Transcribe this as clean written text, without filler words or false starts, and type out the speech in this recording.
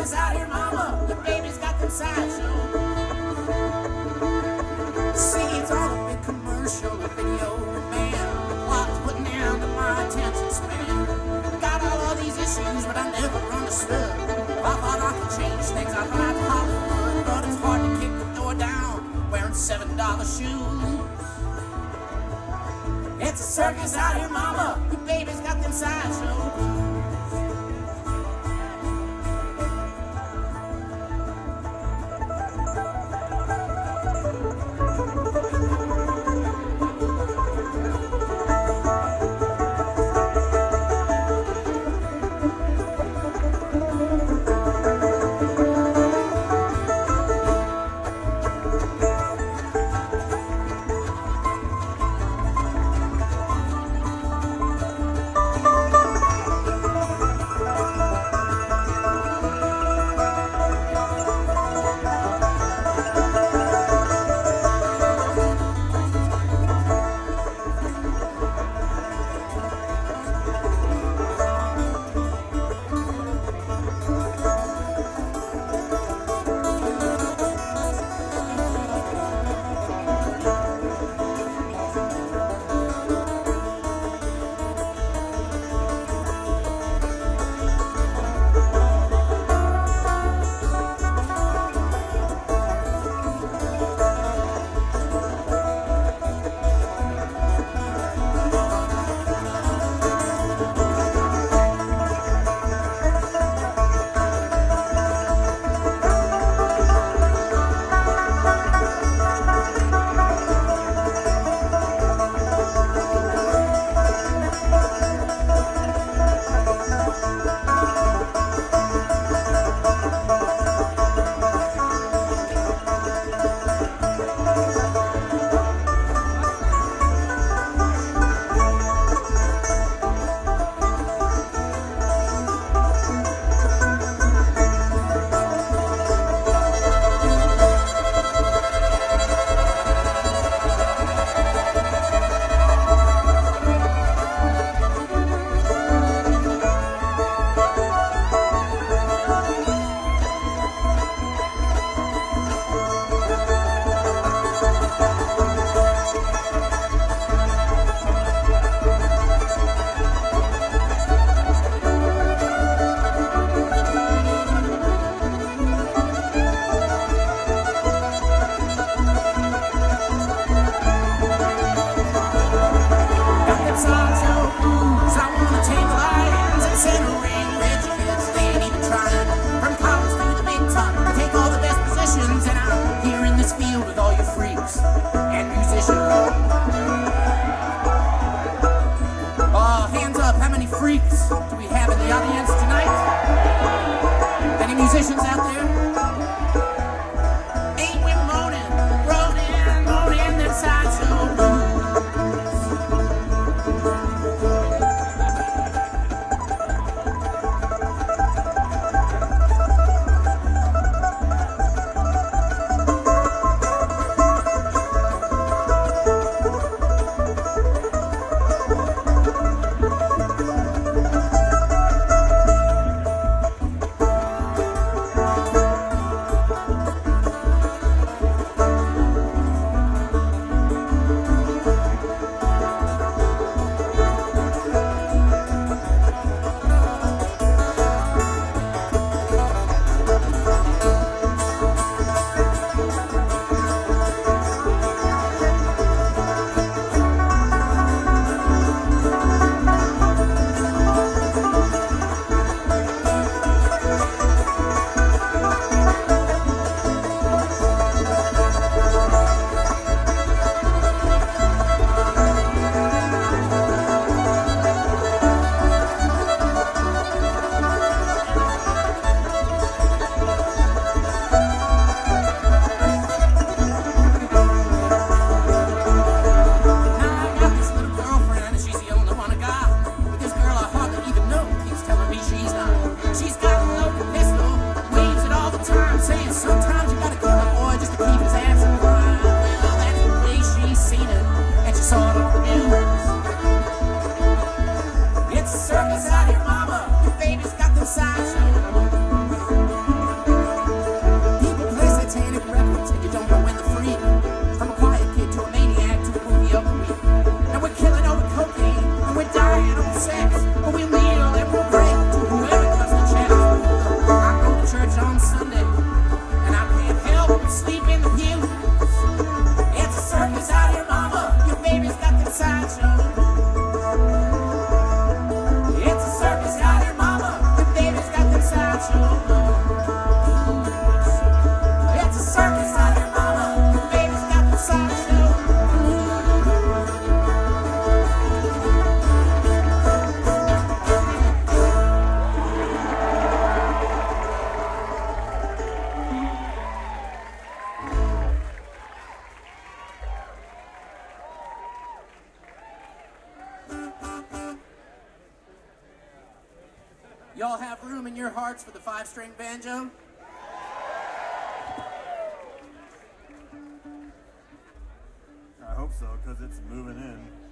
circus out here, mama. Your baby's got them sideshow. See, it's all a big commercial, a video, man. The plot's putting down to my attention span. Got all these issues, but I never understood. I thought I could change things, I thought I'd Hollywood, but it's hard to kick the door down wearing $7 shoes. It's a circus out here, mama. Your baby's got them sideshows. Do we have in the audience tonight? Any musicians out there? Ain't we moaning, moaning them sideshow blues? Circus out here, mama. Your baby's got them sideshow. Y'all have room in your hearts for the 5-string banjo? I hope so, because it's moving in.